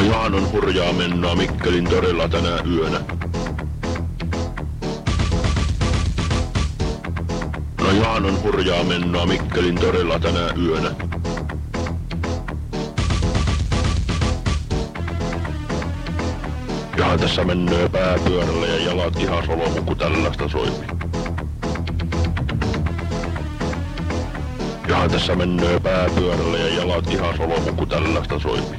Johan on hurjaa mennä Mikkelin torilla tänä yönä. Johan on hurjaa mennä Mikkelin torilla tänä yönä. Johan tässä mennöö pääpyörällä ja jalat ihan solomu, kun tällaista soimi. Johan tässä mennöö pääpyörällä ja jalat ihan solomu, kun tällaista soimi.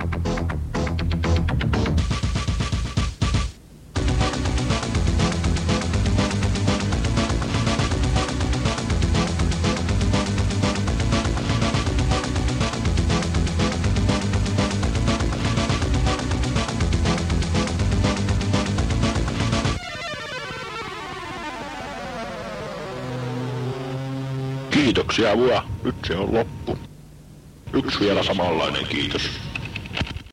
Kiitoksia vaan. Nyt se on loppu. Yksi vielä samanlainen kiitos.